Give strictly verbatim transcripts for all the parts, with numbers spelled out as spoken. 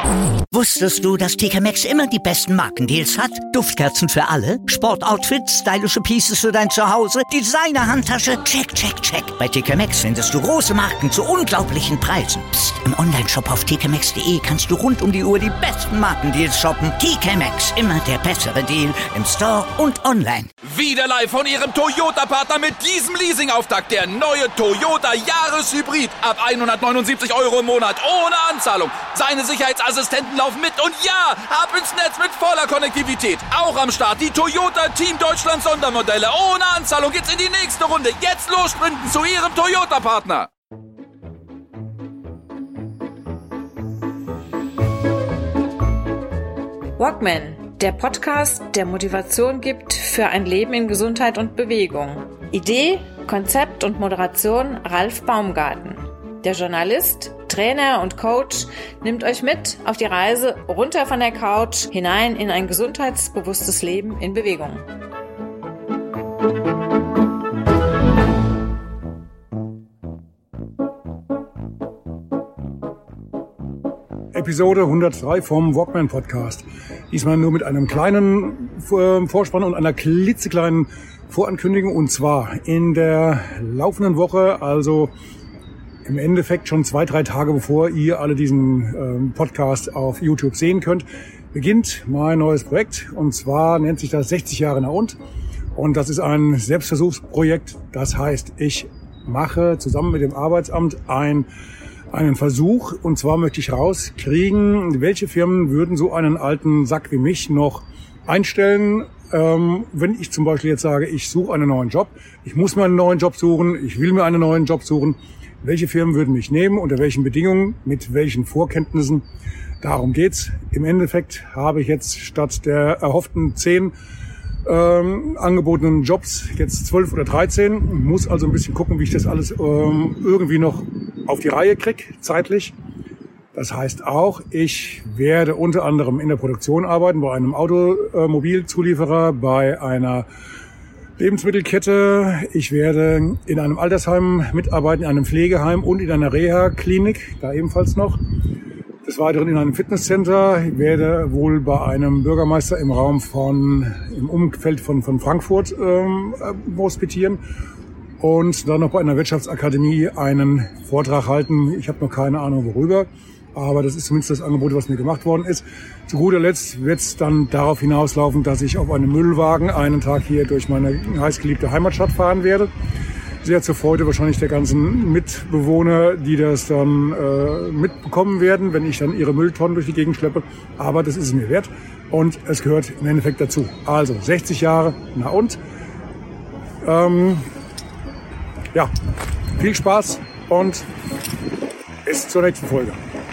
Wusstest du, dass T K Maxx immer die besten Markendeals hat? Duftkerzen für alle, Sportoutfits, stylische Pieces für dein Zuhause, Designer-Handtasche, check, check, check. Bei T K Maxx findest du große Marken zu unglaublichen Preisen. Psst. Im Onlineshop auf t k maxx punkt d e kannst du rund um die Uhr die besten Markendeals shoppen. T K Maxx, immer der bessere Deal im Store und online. Wieder live von Ihrem Toyota-Partner mit diesem Leasing-Auftakt. Der neue Toyota Jahreshybrid. Ab hundertneunundsiebzig Euro im Monat. Ohne Anzahlung. Seine Sicherheitsassistenten laufen mit. Und ja, ab ins Netz mit voller Konnektivität. Auch am Start die Toyota Team Deutschland Sondermodelle. Ohne Anzahlung geht's in die nächste Runde. Jetzt los sprinten zu Ihrem Toyota-Partner. Walkman, der Podcast, der Motivation gibt für ein Leben in Gesundheit und Bewegung. Idee, Konzept und Moderation Ralf Baumgarten. Der Journalist, Trainer und Coach nimmt euch mit auf die Reise runter von der Couch hinein in ein gesundheitsbewusstes Leben in Bewegung. Episode hundertdrei vom Walkman Podcast. Diesmal nur mit einem kleinen Vorspann und einer klitzekleinen Vorankündigung. Und zwar in der laufenden Woche, also im Endeffekt schon zwei, drei Tage bevor ihr alle diesen Podcast auf YouTube sehen könnt, beginnt mein neues Projekt. Und zwar nennt sich das sechzig Jahre Na und. Und das ist ein Selbstversuchsprojekt. Das heißt, ich mache zusammen mit dem Arbeitsamt ein einen Versuch, und zwar möchte ich rauskriegen, welche Firmen würden so einen alten Sack wie mich noch einstellen, ähm, wenn ich zum Beispiel jetzt sage, ich suche einen neuen Job, ich muss mir einen neuen Job suchen, ich will mir einen neuen Job suchen, welche Firmen würden mich nehmen, unter welchen Bedingungen, mit welchen Vorkenntnissen, darum geht's. Im Endeffekt habe ich jetzt statt der erhofften zehn ähm, angebotenen Jobs jetzt zwölf oder dreizehn, muss also ein bisschen gucken, wie ich das alles ähm, irgendwie noch auf die Reihe kriege, zeitlich. Das heißt auch, ich werde unter anderem in der Produktion arbeiten, bei einem Automobilzulieferer, bei einer Lebensmittelkette. Ich werde in einem Altersheim mitarbeiten, in einem Pflegeheim und in einer Reha-Klinik, da ebenfalls noch. Des Weiteren in einem Fitnesscenter. Ich werde wohl bei einem Bürgermeister im Raum von, im Umfeld von, von Frankfurt ähm, hospitieren. Und dann noch bei einer Wirtschaftsakademie einen Vortrag halten. Ich habe noch keine Ahnung worüber, aber das ist zumindest das Angebot, was mir gemacht worden ist. Zu guter Letzt wird es dann darauf hinauslaufen, dass ich auf einem Müllwagen einen Tag hier durch meine heißgeliebte Heimatstadt fahren werde. Sehr zur Freude wahrscheinlich der ganzen Mitbewohner, die das dann äh, mitbekommen werden, wenn ich dann ihre Mülltonnen durch die Gegend schleppe. Aber das ist es mir wert und es gehört im Endeffekt dazu. Also sechzig Jahre, na und? Ähm, Ja, viel Spaß und bis zur nächsten Folge.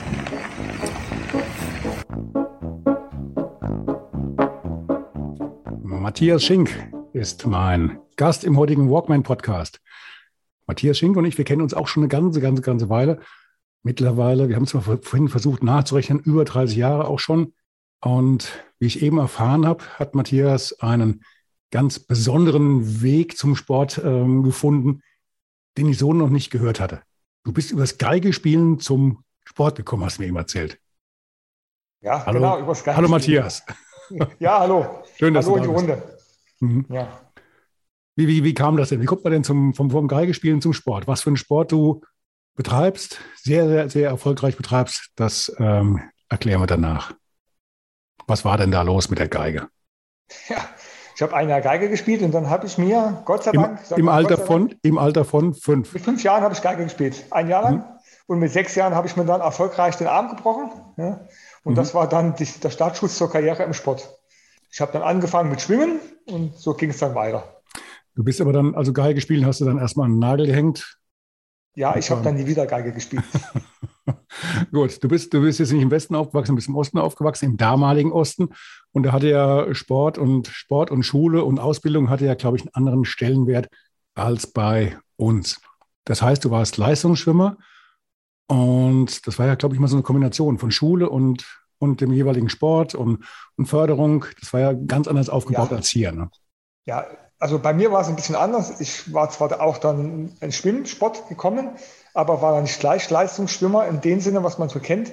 Matthias Schink ist mein Gast im heutigen Walkman-Podcast. Matthias Schink und ich, wir kennen uns auch schon eine ganze, ganze, ganze Weile. Mittlerweile, wir haben es mal vorhin versucht nachzurechnen, über dreißig Jahre auch schon. Und wie ich eben erfahren habe, hat Matthias einen ganz besonderen Weg zum Sport ähm, gefunden, den ich so noch nicht gehört hatte. Du bist übers Geigespielen zum Sport gekommen, hast du mir eben erzählt. Ja, hallo. Genau, übers Geigespielen. Hallo Matthias. Ja, hallo. Schön, dass hallo du da in die bist. Runde. Mhm. Ja. Wie, wie, wie kam das denn? Wie kommt man denn zum, vom, vom Geigespielen zum Sport? Was für einen Sport du betreibst, sehr, sehr, sehr erfolgreich betreibst, das ähm, erklären wir danach. Was war denn da los mit der Geige? Ja. Ich habe ein Jahr Geige gespielt und dann habe ich mir, Gott sei Im, Dank... im, mal, Alter sei von, Dank, Im Alter von fünf. Mit fünf Jahren habe ich Geige gespielt, ein Jahr lang. Mhm. Und mit sechs Jahren habe ich mir dann erfolgreich den Arm gebrochen. Ja? Und mhm. das war dann die, der Startschuss zur Karriere im Sport. Ich habe dann angefangen mit Schwimmen und so ging es dann weiter. Du bist aber dann, also Geige spielen, hast du dann erstmal einen Nagel gehängt? Ja, ich habe dann nie wieder Geige gespielt. Gut, du bist, du bist jetzt nicht im Westen aufgewachsen, du bist im Osten aufgewachsen, im damaligen Osten. Und da hatte ja Sport und Sport und Schule und Ausbildung hatte ja, glaube ich, einen anderen Stellenwert als bei uns. Das heißt, du warst Leistungsschwimmer und das war ja, glaube ich, mal so eine Kombination von Schule und, und dem jeweiligen Sport und, und Förderung. Das war ja ganz anders aufgebaut ja. als hier. Ne? Ja, also bei mir war es ein bisschen anders. Ich war zwar auch dann in Schwimmsport gekommen, aber war dann nicht gleich Leistungsschwimmer in dem Sinne, was man so kennt.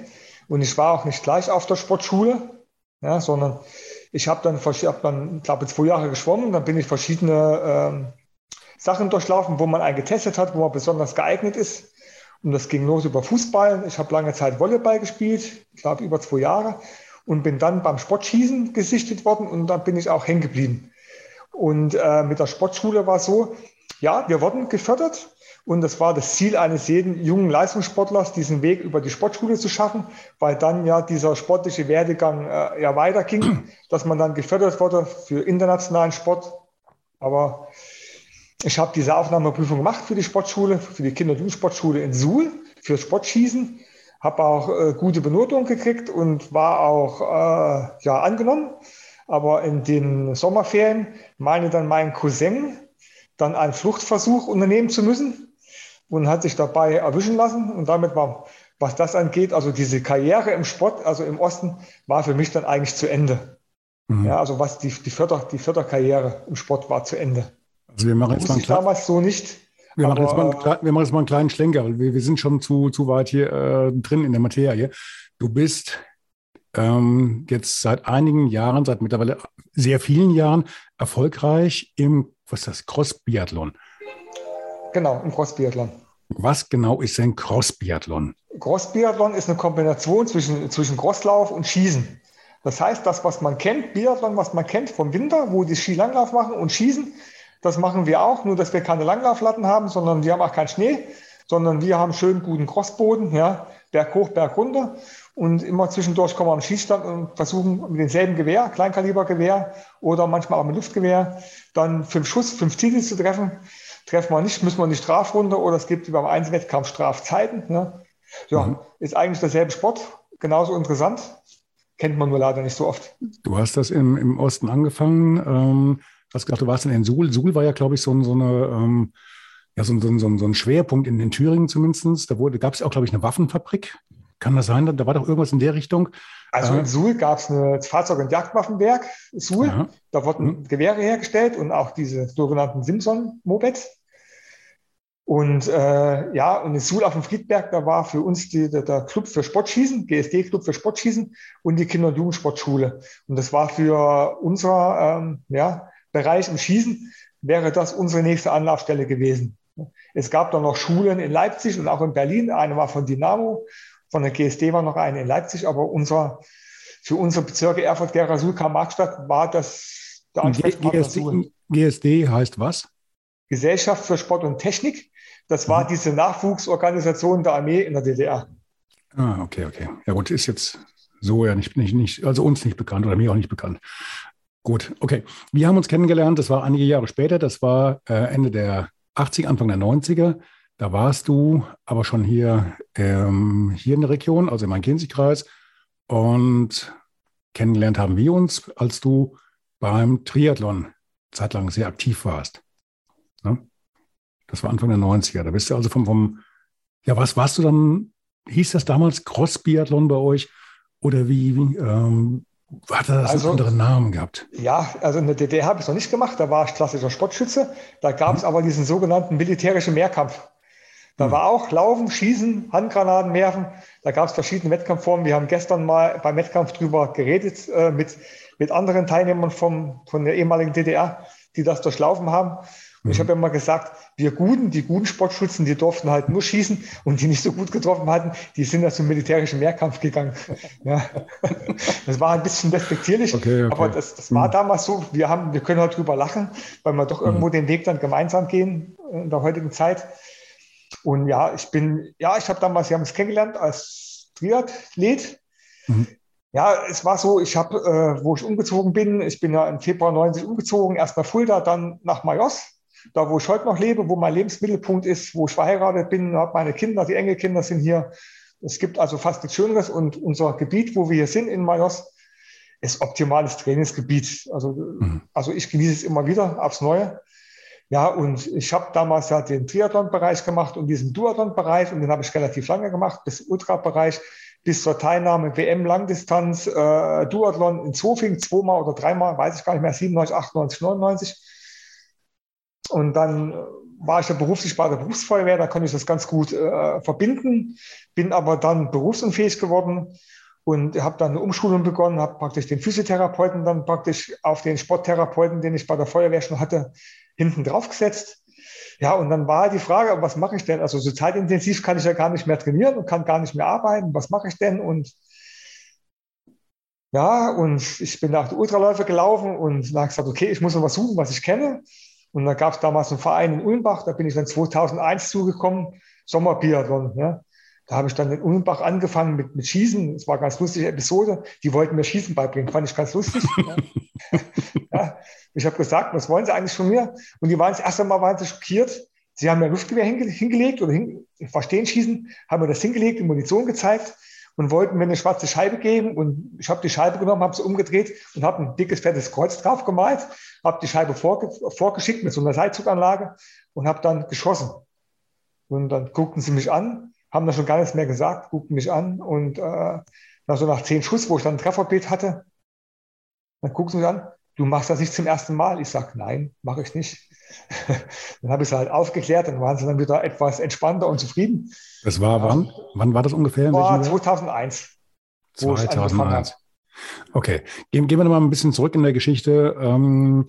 Und ich war auch nicht gleich auf der Sportschule, ja, sondern ich habe dann, ich hab dann, glaube zwei Jahre geschwommen, dann bin ich verschiedene ähm, Sachen durchlaufen, wo man einen getestet hat, wo man besonders geeignet ist. Und das ging los über Fußball. Ich habe lange Zeit Volleyball gespielt, ich glaube über zwei Jahre, und bin dann beim Sportschießen gesichtet worden und dann bin ich auch hängen geblieben. Und äh, mit der Sportschule war es so, ja, wir wurden gefördert. Und das war das Ziel eines jeden jungen Leistungssportlers, diesen Weg über die Sportschule zu schaffen, weil dann ja dieser sportliche Werdegang äh, ja weiterging, dass man dann gefördert wurde für internationalen Sport. Aber ich habe diese Aufnahmeprüfung gemacht für die Sportschule, für die Kinder- und Jugendsportschule in Suhl, für Sportschießen, habe auch äh, gute Benotung gekriegt und war auch äh, ja, angenommen. Aber in den Sommerferien meinte dann mein Cousin, dann einen Fluchtversuch unternehmen zu müssen und hat sich dabei erwischen lassen. Und damit war, was das angeht, also diese Karriere im Sport, also im Osten, war für mich dann eigentlich zu Ende. Mhm. Ja, also was die, die, Förder, die Förderkarriere im Sport war zu Ende. Also wir machen jetzt mal einen kleinen, damals so nicht. Wir, aber, machen jetzt mal einen, wir machen jetzt mal einen kleinen Schlenker. Wir, wir sind schon zu, zu weit hier äh, drin in der Materie. Du bist ähm, jetzt seit einigen Jahren, seit mittlerweile sehr vielen Jahren erfolgreich im, was ist das, Cross-Biathlon. Genau, im Cross-Biathlon. Was genau ist denn Cross-Biathlon? Cross-Biathlon ist eine Kombination zwischen, zwischen Crosslauf und Schießen. Das heißt, das, was man kennt, Biathlon, was man kennt vom Winter, wo die Skilanglauf machen und Schießen, das machen wir auch, nur dass wir keine Langlauflatten haben, sondern wir haben auch keinen Schnee, sondern wir haben schön guten Crossboden, ja, Berg hoch, Berg runter. Und immer zwischendurch kommen wir am Schießstand und versuchen mit demselben Gewehr, Kleinkalibergewehr oder manchmal auch mit Luftgewehr, dann fünf Schuss, fünf Ziele zu treffen. Treffen wir nicht, müssen wir in die Strafrunde oder es gibt wie beim Einzelwettkampf Strafzeiten. Ne? Ja, mhm. Ist eigentlich derselbe Sport, genauso interessant. Kennt man nur leider nicht so oft. Du hast das im, im Osten angefangen. Ähm, hast gesagt, du warst in Suhl. Suhl war ja, glaube ich, so, so eine... Ähm Ja, so, so, so, so ein Schwerpunkt in, in Thüringen zumindest. Da gab es auch, glaube ich, eine Waffenfabrik. Kann das sein? Da, da war doch irgendwas in der Richtung. Also äh, in Suhl gab es ein Fahrzeug- und Jagdwaffenwerk, Suhl. Ja. Da wurden mhm. Gewehre hergestellt und auch diese sogenannten Simson-Mopeds. Und äh, ja, und in Suhl auf dem Friedberg, da war für uns die, der, der Club für Sportschießen, G S D-Club für Sportschießen und die Kinder- und Jugendsportschule. Und das war für unser ähm, ja, Bereich im Schießen, wäre das unsere nächste Anlaufstelle gewesen. Es gab dann noch Schulen in Leipzig und auch in Berlin. Eine war von Dynamo, von der G S D war noch eine in Leipzig, aber unser, für unsere Bezirke Erfurt, Gera, Suhl, Karl-Marx-Stadt war das der Ansprechpartner Suhl. G S D heißt was? Gesellschaft für Sport und Technik. Das war mhm. diese Nachwuchsorganisation der Armee in der D D R. Ah, okay, okay. Ja gut, ist jetzt so ja nicht, nicht, nicht, also uns nicht bekannt oder mir auch nicht bekannt. Gut, okay. Wir haben uns kennengelernt, das war einige Jahre später, das war äh, Ende der achtziger, Anfang der neunziger. Da warst du aber schon hier, ähm, hier in der Region, also im Main-Kinzig-Kreis. Und kennengelernt haben wir uns, als du beim Triathlon zeitlang sehr aktiv warst. Ne? Das war Anfang der neunziger. Da bist du also vom, vom, ja, was warst du dann, hieß das damals Cross-Biathlon bei euch? Oder wie, wie ähm, hat das also, einen anderen Namen gehabt? Ja, also in der D D R habe ich es noch nicht gemacht. Da war ich klassischer Sportschütze. Da gab es hm. aber diesen sogenannten militärischen Mehrkampf. Da hm. war auch Laufen, Schießen, Handgranaten werfen. Da gab es verschiedene Wettkampfformen. Wir haben gestern mal beim Wettkampf drüber geredet äh, mit, mit anderen Teilnehmern vom, von der ehemaligen D D R, die das durchlaufen haben. Und ich habe immer gesagt, wir Guten, die guten Sportschützen, die durften halt nur schießen und die nicht so gut getroffen hatten, die sind ja zum militärischen Mehrkampf gegangen. Ja. Das war ein bisschen despektierlich, okay, okay. aber das, das war damals so. Wir, haben, wir können halt drüber lachen, weil wir doch irgendwo den Weg dann gemeinsam gehen in der heutigen Zeit. Und ja, ich bin, ja, ich habe damals, wir haben es kennengelernt als Triathlet. Mhm. Ja, es war so, ich habe, äh, wo ich umgezogen bin, ich bin ja im Februar neunzig umgezogen, erst nach Fulda, dann nach Majos. Da, wo ich heute noch lebe, wo mein Lebensmittelpunkt ist, wo ich verheiratet bin, habe meine Kinder, die Enkelkinder sind hier. Es gibt also fast nichts Schöneres und unser Gebiet, wo wir hier sind in Majos, ist optimales Trainingsgebiet. Also, mhm. also ich genieße es immer wieder aufs Neue. Ja, und ich habe damals ja den Triathlon-Bereich gemacht und diesen Duathlon-Bereich und den habe ich relativ lange gemacht, bis Ultra-Bereich, bis zur Teilnahme W M-Langdistanz, äh, Duathlon in Zofing, zweimal oder dreimal, weiß ich gar nicht mehr, siebenundneunzig, achtundneunzig, neunundneunzig. Und dann war ich ja beruflich bei der Berufsfeuerwehr, da konnte ich das ganz gut äh, verbinden, bin aber dann berufsunfähig geworden und habe dann eine Umschulung begonnen, habe praktisch den Physiotherapeuten dann praktisch auf den Sporttherapeuten, den ich bei der Feuerwehr schon hatte, hinten drauf gesetzt. Ja, und dann war die Frage, was mache ich denn? Also so zeitintensiv kann ich ja gar nicht mehr trainieren und kann gar nicht mehr arbeiten. Was mache ich denn? Und ja, und ich bin nach der Ultraläufe gelaufen und dann habe ich gesagt, okay, ich muss noch was suchen, was ich kenne. Und dann gab es damals einen Verein in Ulmbach, da bin ich dann zweitausendeins zugekommen, Sommerbiathlon. Ja. Da habe ich dann in Ulmbach angefangen mit, mit Schießen. Das war eine ganz lustige Episode. Die wollten mir Schießen beibringen, fand ich ganz lustig. Ja. Ja. Ich habe gesagt, was wollen Sie eigentlich von mir? Und die waren das erste Mal waren sie schockiert. Sie haben mir Luftgewehr hinge hingelegt oder hin, verstehen Schießen, haben mir das hingelegt, die Munition gezeigt und wollten mir eine schwarze Scheibe geben. Und ich habe die Scheibe genommen, habe sie umgedreht und habe ein dickes, fettes Kreuz drauf gemalt, habe die Scheibe vorge vorgeschickt mit so einer Seilzuganlage und habe dann geschossen. Und dann guckten sie mich an, haben da schon gar nichts mehr gesagt, guckten mich an und äh, nach so nach zehn Schuss, wo ich dann ein Trefferbild hatte, dann guckten sie mich an, du machst das nicht zum ersten Mal. Ich sage, nein, mache ich nicht. Dann habe ich es halt aufgeklärt, dann waren sie dann wieder etwas entspannter und zufrieden. Das war ja. wann? Wann war das ungefähr? Das war zweitausendeins. zweitausendeins. Okay, gehen, gehen wir noch mal ein bisschen zurück in der Geschichte. Ähm,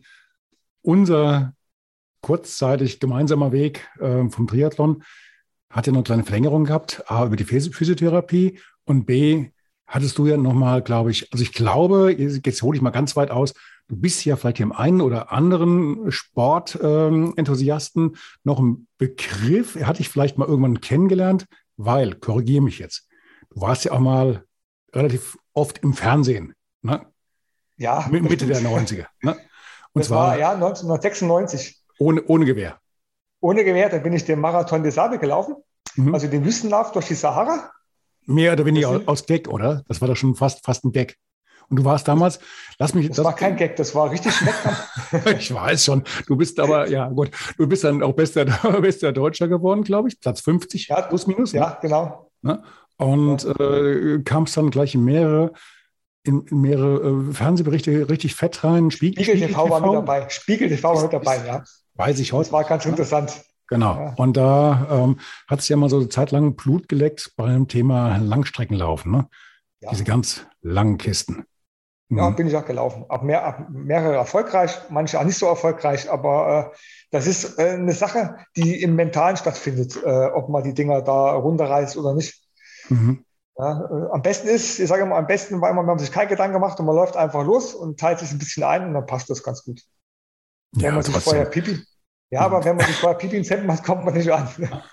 unser kurzzeitig gemeinsamer Weg äh, vom Triathlon hat ja noch eine kleine Verlängerung gehabt, A, über die Physiotherapie und B, hattest du ja nochmal, glaube ich, also ich glaube, jetzt hole ich mal ganz weit aus, du bist ja vielleicht dem einen oder anderen Sportenthusiasten ähm, noch ein Begriff, er hat dich vielleicht mal irgendwann kennengelernt, weil, korrigiere mich jetzt, du warst ja auch mal relativ oft im Fernsehen, ne? Ja. Mitte der neunziger. Ne? Und das zwar war ja neunzehnhundertsechsundneunzig. Ohne, ohne Gewehr. Ohne Gewehr, da bin ich den Marathon des Sables gelaufen, Mhm. also den Wüstenlauf durch die Sahara. Mehr oder weniger Das- aus Gag, oder? Das war doch schon fast, fast ein Gag. Und du warst damals, lass mich... Das war kein Gag, das war richtig Wettkampf. Ich weiß schon, du bist aber, ja gut, du bist dann auch bester, bester Deutscher geworden, glaube ich, Platz fünfzig, Ja, plus minus. Ne? Ja, genau. Ne? Und äh, kamst dann gleich in mehrere, in, in mehrere äh, Fernsehberichte richtig fett rein. Spiegel, Spiegel T V war mit dabei. Spiegel T V war mit dabei, ja. Weiß ich heute. Das war ganz interessant. Genau. Ja. Und da ähm, hat es ja mal so eine Zeit lang Blut geleckt beim Thema Langstreckenlaufen. Ne? Ja. Diese ganz langen Kisten. Ja, Mhm. bin ich auch gelaufen. Auch mehr, auch mehrere erfolgreich, manche auch nicht so erfolgreich, aber äh, das ist äh, eine Sache, die im Mentalen stattfindet, äh, ob man die Dinger da runterreißt oder nicht. Mhm. Ja, äh, am besten ist, ich sage mal, am besten war immer, man hat sich keinen Gedanken gemacht und man läuft einfach los und teilt sich ein bisschen ein und dann passt das ganz gut. Ja, wenn man sich trotzdem. vorher Pipi, ja, aber wenn man sich vorher Pipi ins Hemd macht, kommt man nicht an.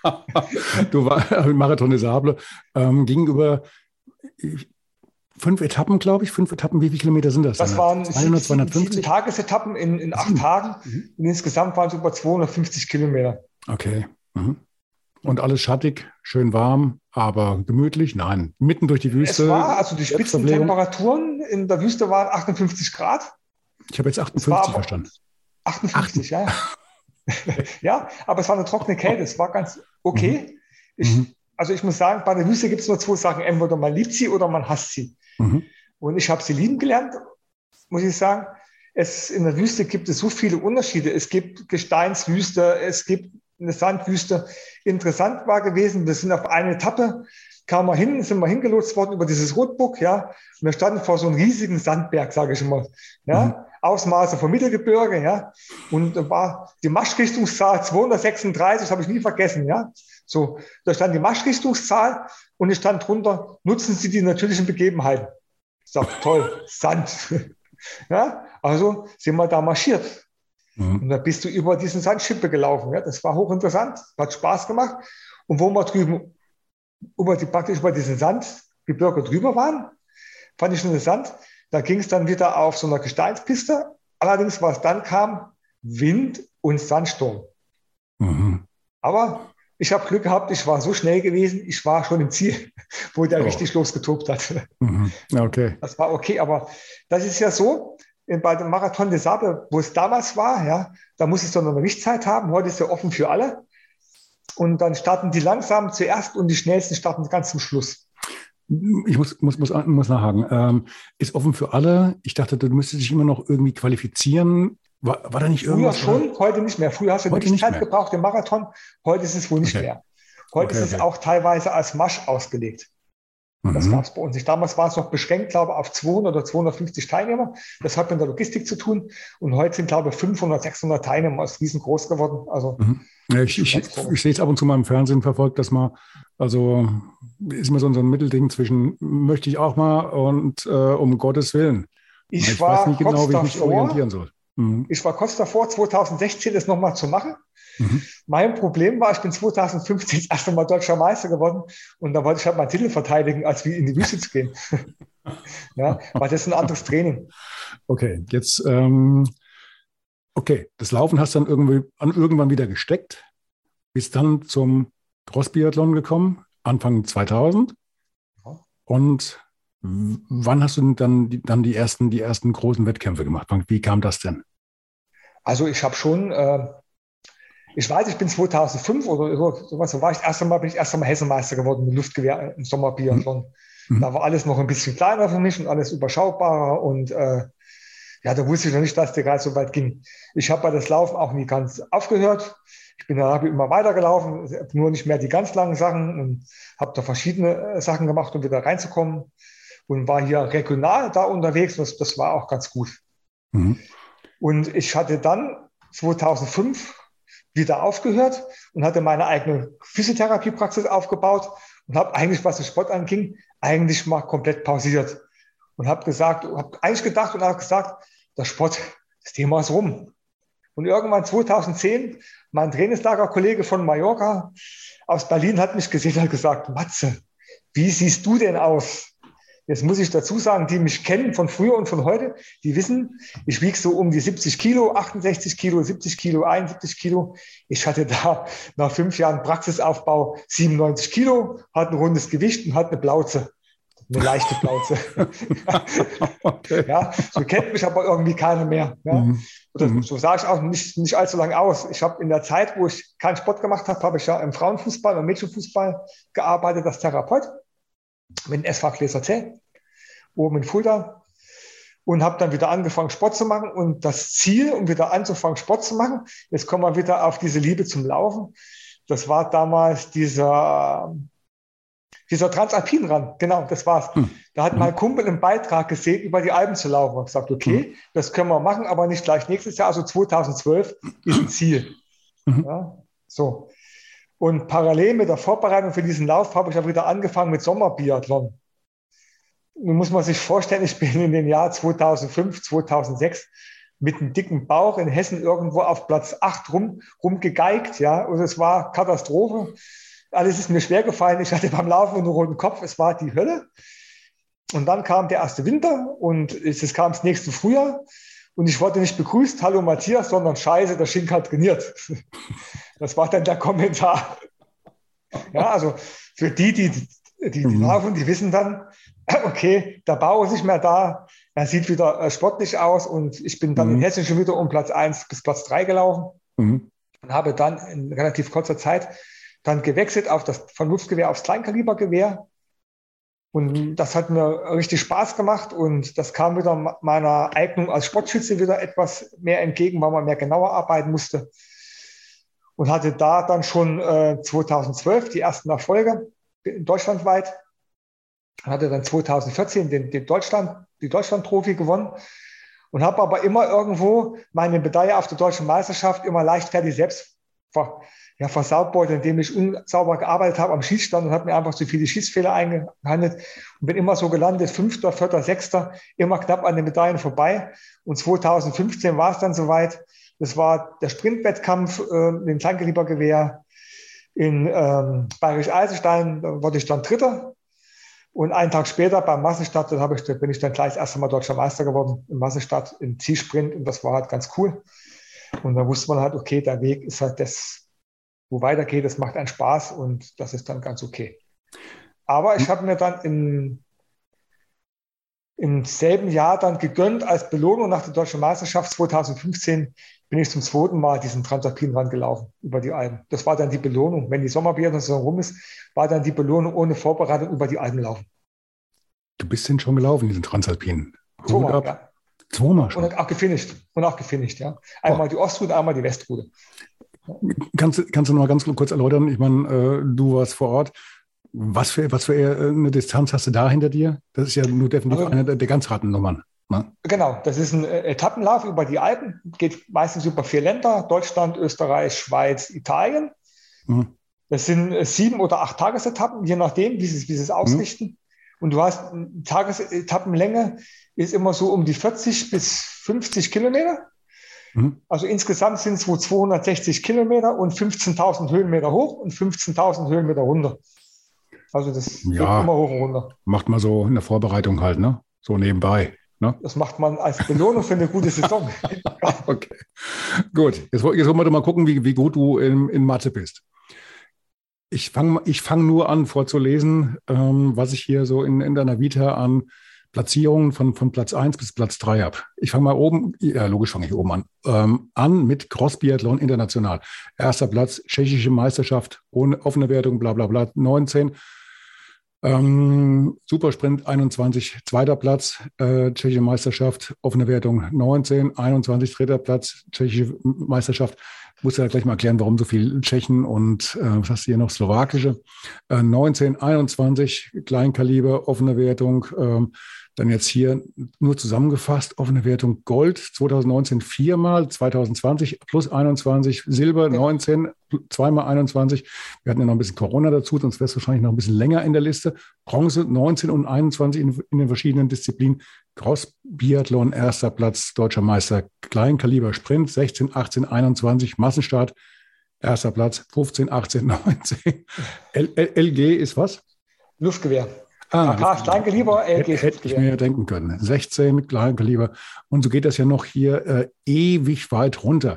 Du war Marathon des Sables ähm, gegenüber ich, fünf Etappen, glaube ich. Fünf Etappen, wie viele Kilometer sind das? Das dann? waren zweihundert, sieben, sieben zweihundertfünfzig? Tagesetappen in, in acht Sieben. Tagen. Mhm. Und insgesamt waren es über zweihundertfünfzig Kilometer. Okay. Mhm. Und alles schattig, schön warm, aber gemütlich? Nein, mitten durch die Wüste. Es war, also die Selbstverpflegung. Spitzentemperaturen in der Wüste waren achtundfünfzig Grad. Ich habe jetzt Es war achtundfünfzig aber- verstanden. achtundfünfzig, ja. Ja, aber es war eine trockene Kälte. Es war ganz okay. Ich, Mhm. Also ich muss sagen, bei der Wüste gibt es nur zwei Sachen. Entweder man liebt sie oder man hasst sie. Mhm. Und ich habe sie lieben gelernt, muss ich sagen. Es, in der Wüste gibt es so viele Unterschiede. Es gibt Gesteinswüste, es gibt eine Sandwüste. Interessant war gewesen, wir sind auf eine Etappe, kamen wir hin, sind wir hingelotst worden über dieses Rotbuck, ja. Und wir standen vor so einem riesigen Sandberg, sage ich immer, ja. Mhm. Ausmaße vom Mittelgebirge, ja. Und da war die Marschrichtungszahl zweihundertsechsunddreißig, das habe ich nie vergessen, ja. So, da stand die Marschrichtungszahl und es stand drunter, nutzen Sie die natürlichen Begebenheiten. Ich sage, toll, Sand. Ja, also sind wir da marschiert. Mhm. Und da bist du über diesen Sandschippe gelaufen. Ja, das war hochinteressant, hat Spaß gemacht. Und wo wir drüben über die, praktisch über diesen Sandgebirge drüber waren, fand ich schon interessant. Da ging es dann wieder auf so einer Gesteinspiste. Allerdings, was dann kam, Wind und Sandsturm. Mhm. Aber ich habe Glück gehabt, ich war so schnell gewesen, ich war schon im Ziel, wo der Oh. richtig losgetobt hat. Mhm. Okay. Das war okay, aber das ist ja so, in- bei dem Marathon des Sables, wo es damals war, ja, da musstest du noch eine Richtzeit haben. Heute ist ja offen für alle. Und dann starten die langsam zuerst und die schnellsten starten ganz zum Schluss. Ich muss, muss, muss, muss nachhaken. Ähm, ist offen für alle. Ich dachte, du müsstest dich immer noch irgendwie qualifizieren. War, war da nicht Früher irgendwas? schon, oder? heute nicht mehr. Früher hast du Heute wirklich nicht Zeit mehr. gebraucht im Marathon, heute ist es wohl nicht Okay. mehr. Heute Okay, ist es okay. auch teilweise als Marsch ausgelegt. Das Mhm. gab es bei uns nicht. Damals war es noch beschränkt, glaube ich, auf zweihundert oder zweihundertfünfzig Teilnehmer. Das hat mit der Logistik zu tun. Und heute sind, glaube ich, fünfhundert, sechshundert Teilnehmer. Das ist riesengroß geworden. Also, Mhm. Ja, ich, ich, ich, ich sehe es ab und zu mal im Fernsehen verfolgt, dass man, also ist immer so, so ein Mittelding zwischen möchte ich auch mal und äh, um Gottes Willen. ich, ich war weiß nicht kurz genau, wie ich mich davor, orientieren soll. Mhm. ich war kurz davor, zweitausendsechzehn das nochmal zu machen. Mhm. Mein Problem war, ich bin zweitausendfünfzehn das erste Mal deutscher Meister geworden und da wollte ich halt meinen Titel verteidigen, als wie in die Wüste zu gehen. Ja, weil das ist ein anderes Training. Okay, jetzt, ähm, okay, das Laufen hast du dann irgendwie an irgendwann wieder gesteckt, bist dann zum Cross-Biathlon gekommen, Anfang zweitausend. Ja. Und w- wann hast du denn dann die, dann die ersten, die ersten großen Wettkämpfe gemacht? Wie kam das denn? Also ich habe schon, äh, ich weiß, ich bin zweitausendfünf oder so, sowas, so war ich das erste Mal, bin ich erst einmal Hessenmeister geworden mit Luftgewehr im Sommerbiathlon. Mhm. Da war alles noch ein bisschen kleiner für mich und alles überschaubarer und äh, ja, da wusste ich noch nicht, dass die Reise so weit ging. Ich habe bei das Laufen auch nie ganz aufgehört. Ich bin danach immer weitergelaufen, nur nicht mehr die ganz langen Sachen und habe da verschiedene äh, Sachen gemacht, um wieder reinzukommen und war hier regional da unterwegs. Das, das war auch ganz gut. Mhm. Und ich hatte dann zweitausendfünf wieder aufgehört und hatte meine eigene Physiotherapiepraxis aufgebaut und habe eigentlich, was den Sport anging, eigentlich mal komplett pausiert und habe gesagt, habe eigentlich gedacht und habe gesagt, der Sport, das Thema ist rum. Und irgendwann zweitausendzehn, mein Trainingslagerkollege von Mallorca aus Berlin hat mich gesehen und hat gesagt, Matze, wie siehst du denn aus? Jetzt muss ich dazu sagen, die mich kennen von früher und von heute, die wissen, ich wiege so um die siebzig Kilo, achtundsechzig Kilo, siebzig Kilo, einundsiebzig Kilo. Ich hatte da nach fünf Jahren Praxisaufbau siebenundneunzig Kilo, hatte ein rundes Gewicht und hatte eine Plauze. Eine leichte Plauze. Okay. Ja, so kennt mich aber irgendwie keiner mehr. Ja. Mhm. Oder Mhm. so sah ich auch nicht, nicht allzu lange aus. Ich habe in der Zeit, wo ich keinen Sport gemacht habe, habe ich ja im Frauenfußball und Mädchenfußball gearbeitet als Therapeut mit dem S V Gläser C, oben in Fulda. Und habe dann wieder angefangen, Sport zu machen. Und das Ziel, um wieder anzufangen, Sport zu machen, jetzt kommen wir wieder auf diese Liebe zum Laufen. Das war damals dieser, dieser Transalpinrand. Genau, das war's. Mhm. Da hat mein Kumpel einen Beitrag gesehen, über die Alpen zu laufen. Ich gesagt, okay, mhm. das können wir machen, aber nicht gleich nächstes Jahr. Also zweitausendzwölf ist ein Ziel. Mhm. Ja, so. Und parallel mit der Vorbereitung für diesen Lauf habe ich auch wieder angefangen mit Sommerbiathlon. Nun muss man sich vorstellen, ich bin in den Jahren zweitausendfünf, zweitausendsechs mit einem dicken Bauch in Hessen irgendwo auf Platz acht rum, rumgegeigt. Ja, und es war Katastrophe. Alles ist mir schwer gefallen. Ich hatte beim Laufen einen roten Kopf. Es war die Hölle. Und dann kam der erste Winter und es kam das nächste Frühjahr. Und ich wurde nicht begrüßt, hallo Matthias, sondern scheiße, der Schink hat trainiert. Das war dann der Kommentar. Ja, also für die, die, die, die Mhm. laufen, die wissen dann, okay, der Bau ist nicht mehr da, er sieht wieder äh, sportlich aus und ich bin dann Mhm. in Hessen schon wieder um Platz eins bis Platz drei gelaufen Mhm. und habe dann in relativ kurzer Zeit dann gewechselt auf das von Luftgewehr aufs Kleinkalibergewehr. Und das hat mir richtig Spaß gemacht und das kam wieder meiner Eignung als Sportschütze wieder etwas mehr entgegen, weil man mehr genauer arbeiten musste. Und hatte da dann schon äh, zweitausendzwölf die ersten Erfolge deutschlandweit. Hatte dann zweitausendvierzehn den, den Deutschland, die Deutschland-Trophy gewonnen und habe aber immer irgendwo meine Medaille auf der deutschen Meisterschaft immer leichtfertig selbst ver, ja, versaut wollte, indem ich unsauber gearbeitet habe am Schießstand und habe mir einfach zu viele Schießfehler eingehandelt und bin immer so gelandet, Fünfter, Vierter, Sechster, immer knapp an den Medaillen vorbei. Und zweitausendfünfzehn war es dann soweit. Das war der Sprintwettkampf äh, mit dem Kleinkalibergewehr in ähm, Bayerisch Eisenstein. Da wurde ich dann Dritter. Und einen Tag später beim Massenstart, da, habe ich, da bin ich dann gleich das erste Mal deutscher Meister geworden im Massenstart, im Zielsprint. Und das war halt ganz cool. Und da wusste man halt, okay, der Weg ist halt das, wo weitergeht, das macht einen Spaß und das ist dann ganz okay. Aber ich habe mir dann im, im selben Jahr dann gegönnt, als Belohnung nach der Deutschen Meisterschaft zweitausendfünfzehn bin ich zum zweiten Mal diesen Transalpinrand gelaufen über die Alpen. Das war dann die Belohnung. Wenn die Sommerbiathlon rum ist, war dann die Belohnung ohne Vorbereitung über die Alpen laufen. Du bist denn schon gelaufen, diesen Transalpinen. Hut So, ab. ja. Zweimal schon? Und auch gefinisht. Und auch gefinisht, ja. Einmal oh. die Ostroute, einmal die Westroute. Kannst, kannst du noch mal ganz kurz erläutern? Ich meine, äh, du warst vor Ort. Was für, was für eine Distanz hast du da hinter dir? Das ist ja nur definitiv also, eine der, der Ganzradnummern. Ne? Genau, das ist ein Etappenlauf über die Alpen. Geht meistens über vier Länder: Deutschland, Österreich, Schweiz, Italien. Mhm. Das sind sieben oder acht Tagesetappen, je nachdem, wie sie, wie sie es ausrichten. Mhm. Und du hast eine Tagesetappenlänge, ist immer so um die vierzig bis fünfzig Kilometer. Mhm. Also insgesamt sind es wohl zweihundertsechzig Kilometer und fünfzehntausend Höhenmeter hoch und fünfzehntausend Höhenmeter runter. Also das geht ja, immer hoch und runter. Macht man so in der Vorbereitung halt, ne? So nebenbei. Ne? Das macht man als Belohnung für eine gute Saison. Okay, gut. Jetzt, jetzt wollen wir doch mal gucken, wie, wie gut du in, in Mathe bist. Ich fange ich fang nur an vorzulesen, ähm, was ich hier so in, in deiner Vita an Platzierungen von, von Platz eins bis Platz drei habe. Ich fange mal oben, ja logisch fange ich oben an, ähm, an mit Cross-Biathlon International. Erster Platz, tschechische Meisterschaft, ohne offene Wertung, bla bla bla, neunzehn. Ähm, Supersprint einundzwanzig, zweiter Platz, äh, tschechische Meisterschaft, offene Wertung neunzehn, einundzwanzig, dritter Platz, tschechische Meisterschaft. Ich muss ja gleich mal erklären, warum so viel Tschechen und äh, was hast du hier noch, slowakische. Äh, neunzehn, einundzwanzig, Kleinkaliber, offene Wertung. Ähm, dann jetzt hier nur zusammengefasst, offene Wertung Gold, zwanzig neunzehn viermal, zwanzig zwanzig plus einundzwanzig, Silber neunzehn, zweimal einundzwanzig. Wir hatten ja noch ein bisschen Corona dazu, sonst wäre es wahrscheinlich noch ein bisschen länger in der Liste. Bronze neunzehn und einundzwanzig in, in den verschiedenen Disziplinen. Cross-Biathlon, erster Platz, deutscher Meister, Kleinkaliber Sprint, sechzehn, achtzehn, einundzwanzig, Massenstart, erster Platz, fünfzehn, achtzehn, neunzehn. L L G ist was? Luftgewehr. Ah, A K ist Kleinkaliber, L G ist hätte ich mir ja denken können. sechzehn Kleinkaliber. Und so geht das ja noch hier äh, ewig weit runter.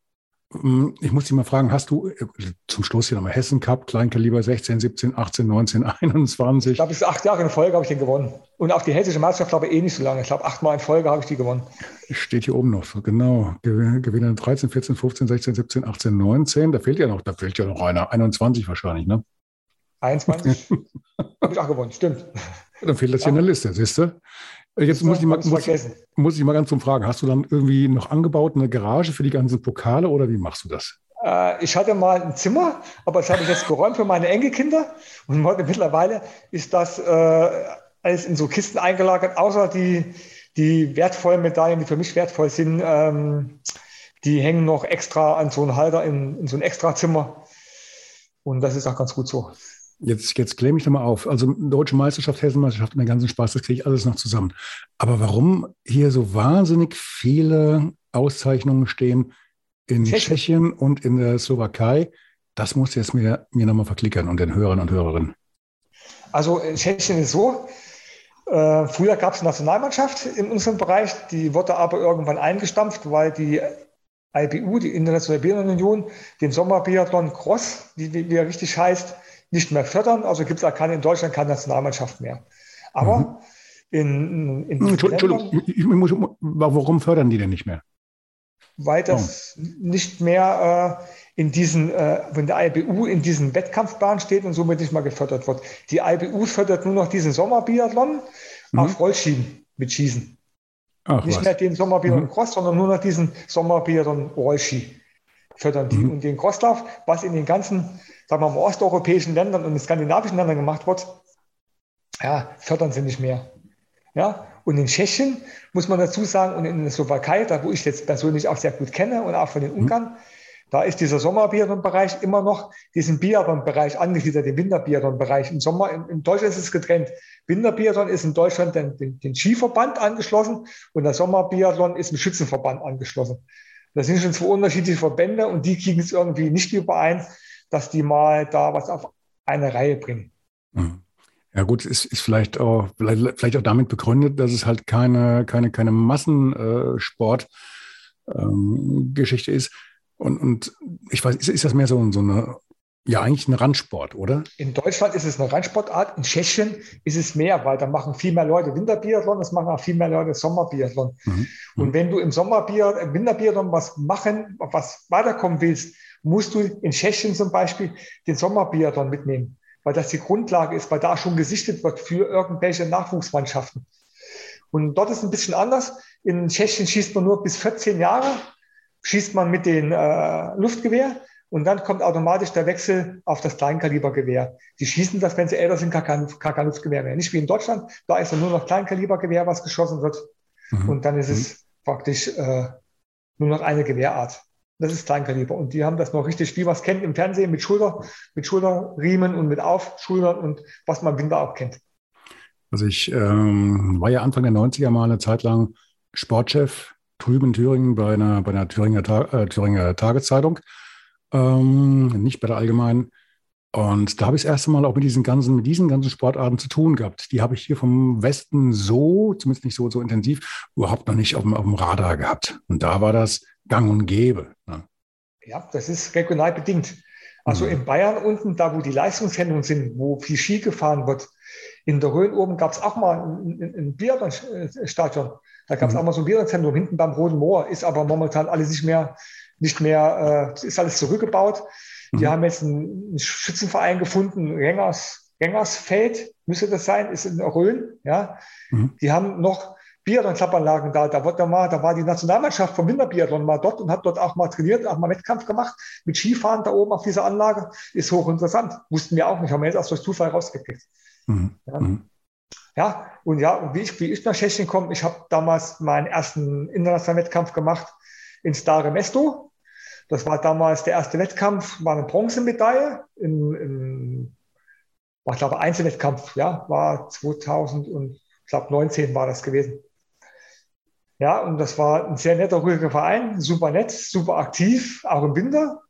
Ich muss dich mal fragen, hast du äh, zum Schluss hier nochmal Hessen Cup, Kleinkaliber sechzehn, siebzehn, achtzehn, neunzehn, einundzwanzig? Ich glaube, es ist acht Jahre in Folge habe ich den gewonnen. Und auch die hessische Meisterschaft, glaube ich, eh nicht so lange. Ich glaube, achtmal in Folge habe ich die gewonnen. Steht hier oben noch so, genau. Gewinner dreizehn, vierzehn, fünfzehn, sechzehn, siebzehn, achtzehn, neunzehn. Da fehlt ja noch, da fehlt ja noch einer. einundzwanzig wahrscheinlich, ne? einundzwanzig habe ich auch gewonnen, stimmt. Dann fehlt das hier in der Liste, siehst du? Jetzt muss ich, mal, muss, muss ich mal ganz zum Fragen, hast du dann irgendwie noch angebaut eine Garage für die ganzen Pokale oder wie machst du das? Äh, ich hatte mal ein Zimmer, aber das habe ich jetzt geräumt für meine Enkelkinder und heute mittlerweile ist das äh, alles in so Kisten eingelagert, außer die, die wertvollen Medaillen, die für mich wertvoll sind, ähm, die hängen noch extra an so einen Halter in, in so ein Extrazimmer und das ist auch ganz gut so. Jetzt, jetzt kläre mich doch mal auf. Also Deutsche Meisterschaft, Hessenmeisterschaft und den ganzen Spaß, das kriege ich alles noch zusammen. Aber warum hier so wahnsinnig viele Auszeichnungen stehen in Tschechien, Tschechien und in der Slowakei, das muss jetzt mir, mir nochmal verklickern und den Hörern und Hörerinnen. Also in Tschechien ist so, äh, früher gab es eine Nationalmannschaft in unserem Bereich, die wurde aber irgendwann eingestampft, weil die I B U, die Internationale Biathlon-Union, den Sommerbiathlon Cross, wie, wie er richtig heißt, nicht mehr fördern, also gibt es auch keine, in Deutschland keine Nationalmannschaft mehr. Aber mhm. in, in, in Entschuldigung, ich muss, warum fördern die denn nicht mehr? Weil das oh. nicht mehr äh, in diesen, äh, von der I B U in diesen Wettkampfbahnen steht und somit nicht mal gefördert wird. Die I B U fördert nur noch diesen Sommerbiathlon mhm. auf Rollschienen mit Schießen. Ach, nicht was. mehr den Sommerbiathlon mhm. Cross, sondern nur noch diesen Sommerbiathlon Rollski fördern die. Mhm. Und den Crosslauf, was in den ganzen, sagen wir mal, osteuropäischen Ländern und in skandinavischen Ländern gemacht wird, ja, fördern sie nicht mehr. Ja, und in Tschechien muss man dazu sagen, und in der Slowakei, da wo ich jetzt persönlich auch sehr gut kenne und auch von den Ungarn, mhm. da ist dieser Sommerbiathlon-Bereich immer noch diesen Biathlon-Bereich angegliedert, den Winterbiathlon-Bereich. Im Sommer, in, in Deutschland ist es getrennt. Winterbiathlon ist in Deutschland den, den, den Skiverband angeschlossen und der Sommerbiathlon ist im Schützenverband angeschlossen. Das sind schon zwei unterschiedliche Verbände und die kriegen es irgendwie nicht überein, dass die mal da was auf eine Reihe bringen. Ja gut, ist, ist vielleicht auch, vielleicht, vielleicht auch damit begründet, dass es halt keine, keine, keine Massensport-Geschichte ähm, ist. Und, und ich weiß, ist, ist das mehr so, so eine, ja eigentlich ein Randsport, oder? In Deutschland ist es eine Randsportart, in Tschechien ist es mehr, weil da machen viel mehr Leute Winterbiathlon, das machen auch viel mehr Leute Sommerbiathlon. Mhm. Und wenn du im Sommerbiathlon, im Winterbiathlon was machen, was weiterkommen willst, musst du in Tschechien zum Beispiel den Sommerbiathlon mitnehmen, weil das die Grundlage ist, weil da schon gesichtet wird für irgendwelche Nachwuchsmannschaften. Und dort ist es ein bisschen anders. In Tschechien schießt man nur bis vierzehn Jahre, schießt man mit dem äh, Luftgewehr und dann kommt automatisch der Wechsel auf das Kleinkalibergewehr. Die schießen das, wenn sie älter sind, gar kein, gar kein Luftgewehr mehr. Nicht wie in Deutschland, da ist dann nur noch Kleinkalibergewehr, was geschossen wird. Mhm. Und dann ist es mhm. praktisch äh, nur noch eine Gewehrart. Das ist Kleinkaliber. Und die haben das noch richtig, wie man es kennt im Fernsehen, mit Schulter, mit Schulterriemen und mit Aufschultern und was man im Winter auch kennt. Also ich ähm, war ja Anfang der neunziger mal eine Zeit lang Sportchef drüben in Thüringen bei einer, bei einer Thüringer, Ta- äh, Thüringer Tageszeitung, ähm, nicht bei der Allgemeinen. Und da habe ich das erste Mal auch mit diesen ganzen, mit diesen ganzen Sportarten zu tun gehabt. Die habe ich hier vom Westen so, zumindest nicht so, so intensiv, überhaupt noch nicht auf dem, auf dem Radar gehabt. Und da war das gang und gäbe. Ne? Ja, das ist regional bedingt. Also mhm. in Bayern unten, da wo die Leistungszentren sind, wo viel Ski gefahren wird, in der Rhön oben gab es auch mal ein, ein, ein Biathlon-Stadion. Da gab es mhm. auch mal so ein Biathlon-Zentrum hinten beim Roten Moor, ist aber momentan alles nicht mehr, nicht mehr, äh, ist alles zurückgebaut. Mhm. Die haben jetzt einen, einen Schützenverein gefunden, Rengers, Rengersfeld müsste das sein, ist in der Rhön. Ja. Mhm. Die haben noch Biathlon-Klappanlagen da. Da, da, mal, da war die Nationalmannschaft vom Winterbiathlon mal dort und hat dort auch mal trainiert, auch mal Wettkampf gemacht. Mit Skifahren da oben auf dieser Anlage. Ist hochinteressant. Wussten wir auch nicht, haben wir jetzt erst durch Zufall rausgekriegt. Mhm. Ja. Mhm. ja, und ja, und wie ich, wie ich nach Tschechien komme, ich habe damals meinen ersten internationalen Wettkampf gemacht in Staré Město. Das war damals der erste Wettkampf, war eine Bronzemedaille in, in war, ich glaube, Einzelwettkampf, ja, war zweitausendneunzehn war das gewesen. Ja, und das war ein sehr netter, ruhiger Verein, super nett, super aktiv, auch im Winter.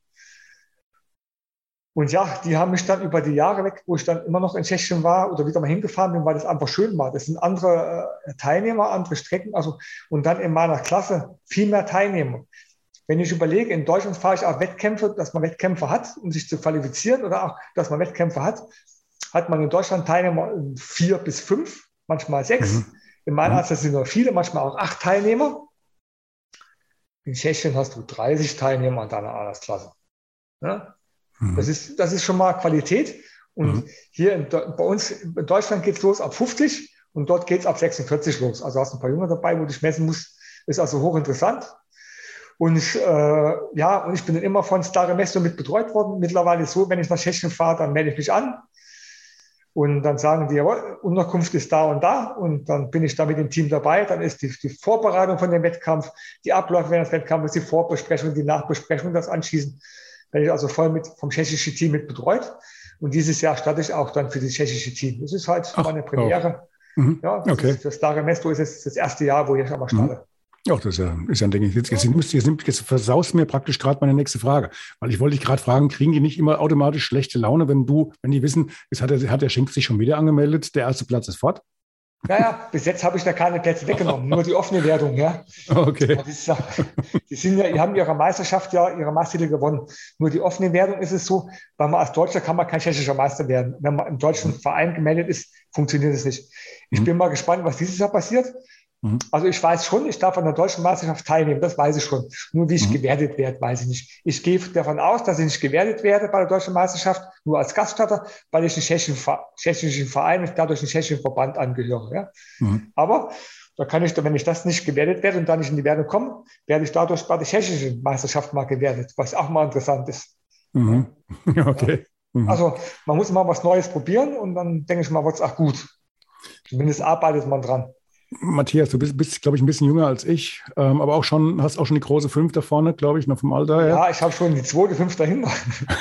Und ja, die haben mich dann über die Jahre weg, wo ich dann immer noch in Tschechien war oder wieder mal hingefahren bin, weil das einfach schön war. Das sind andere äh, Teilnehmer, andere Strecken, also und dann in meiner Klasse viel mehr Teilnehmer. Wenn ich überlege, in Deutschland fahre ich auch Wettkämpfe, dass man Wettkämpfe hat, um sich zu qualifizieren oder auch, dass man Wettkämpfe hat, hat man in Deutschland Teilnehmer vier bis fünf, manchmal sechs. Mhm. In meiner Klasse sind nur viele, manchmal auch acht Teilnehmer. In Tschechien hast du dreißig Teilnehmer an deiner Altersklasse. Ja? Mhm. Das ist, das ist schon mal Qualität. Und mhm. hier in, bei uns in Deutschland geht es los ab fünfzig und dort geht es ab sechsundvierzig los. Also hast du ein paar Junge dabei, wo du dich messen musst. Ist also hochinteressant. Und ich, äh, ja, und ich bin dann immer von Staré Město mit betreut worden. Mittlerweile ist so, wenn ich nach Tschechien fahre, dann melde ich mich an. Und dann sagen die, jawohl, Unterkunft ist da und da. Und dann bin ich da mit dem Team dabei. Dann ist die, die Vorbereitung von dem Wettkampf, die Abläufe während des Wettkampfs, die Vorbesprechung, die Nachbesprechung, das Anschießen. Bin ich also voll mit vom tschechischen Team mit betreut. Und dieses Jahr starte ich auch dann für das tschechische Team. Das ist halt Ach, meine Premiere. Oh. Mhm. Ja, das okay. ist, für Staré Město ist es das erste Jahr, wo ich aber starte. Mhm. Ach, das ist ja, ist ja ein Ding. Jetzt, jetzt, jetzt, jetzt, jetzt versaust mir praktisch gerade meine nächste Frage. Weil ich wollte dich gerade fragen, kriegen die nicht immer automatisch schlechte Laune, wenn du, wenn die wissen, es hat der, hat der Schenk sich schon wieder angemeldet, der erste Platz ist fort? Naja, bis jetzt habe ich da keine Plätze weggenommen, nur die offene Wertung. Ja. Okay. Ist, die, sind ja, die haben ihre Meisterschaft ja, ihre Meistertitel gewonnen. Nur die offene Wertung ist es so, weil man als Deutscher kann man kein tschechischer Meister werden. Wenn man im deutschen Verein gemeldet ist, funktioniert es nicht. Ich mhm. bin mal gespannt, was dieses Jahr passiert. Also ich weiß schon, ich darf an der deutschen Meisterschaft teilnehmen, das weiß ich schon. Nur wie ich mhm. gewertet werde, weiß ich nicht. Ich gehe davon aus, dass ich nicht gewertet werde bei der deutschen Meisterschaft, nur als Gaststatter, weil ich einen tschechischen, tschechischen Verein und dadurch einen tschechischen Verband angehöre. Ja? Mhm. Aber da kann ich, wenn ich das nicht gewertet werde und da nicht in die Wertung komme, werde ich dadurch bei der tschechischen Meisterschaft mal gewertet, was auch mal interessant ist. Mhm. Okay. Mhm. Also man muss mal was Neues probieren und dann denke ich mal, wird es auch gut. Zumindest arbeitet man dran. Matthias, du bist, bist glaube ich, ein bisschen jünger als ich, ähm, aber auch schon, hast auch schon die große Fünf da vorne, glaube ich, noch vom Alter her. Ja, ich habe schon die zweite Fünf dahinter.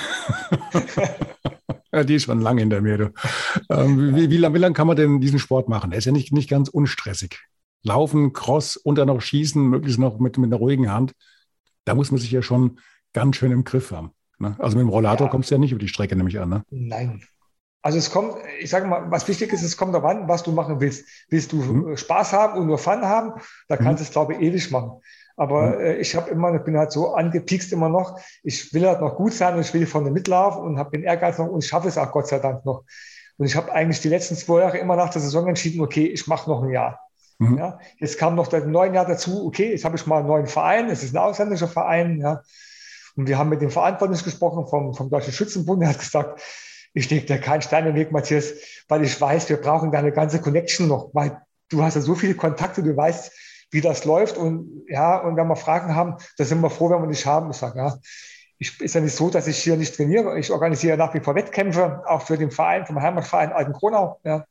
Ja, die ist schon lange hinter mir. Du. Ähm, wie, wie, lang, wie lang kann man denn diesen Sport machen? Der ist ja nicht, nicht ganz unstressig. Laufen, Cross und dann noch schießen, möglichst noch mit, mit einer ruhigen Hand. Da muss man sich ja schon ganz schön im Griff haben. Ne? Also mit dem Rollator ja. kommst du ja nicht über die Strecke, nehme ich an. Ne? Nein. Also es kommt, ich sage mal, was wichtig ist, es kommt darauf an, was du machen willst. Willst du mhm. Spaß haben und nur Fun haben, da kannst du mhm. es, glaube ich, ewig machen. Aber mhm. äh, ich habe immer, ich bin halt so angepiekst immer noch, ich will halt noch gut sein und ich will vorne mitlaufen und habe den Ehrgeiz noch und ich schaffe es auch Gott sei Dank noch. Und ich habe eigentlich die letzten zwei Jahre immer nach der Saison entschieden, okay, ich mache noch ein Jahr. Mhm. Ja, jetzt kam noch das neue Jahr dazu, okay, jetzt habe ich mal einen neuen Verein, es ist ein ausländischer Verein. Ja. Und wir haben mit dem Verantwortlichen gesprochen vom, vom Deutschen Schützenbund, der hat gesagt, ich lege dir keinen Stein im Weg, Matthias, weil ich weiß, wir brauchen deine ganze Connection noch, weil du hast ja so viele Kontakte, du weißt, wie das läuft. Und ja, und wenn wir Fragen haben, da sind wir froh, wenn wir nicht haben. Ich sage, ja, ich, ist ja nicht so, dass ich hier nicht trainiere. Ich organisiere nach wie vor Wettkämpfe, auch für den Verein, vom Heimatverein Altenkronau. Ja.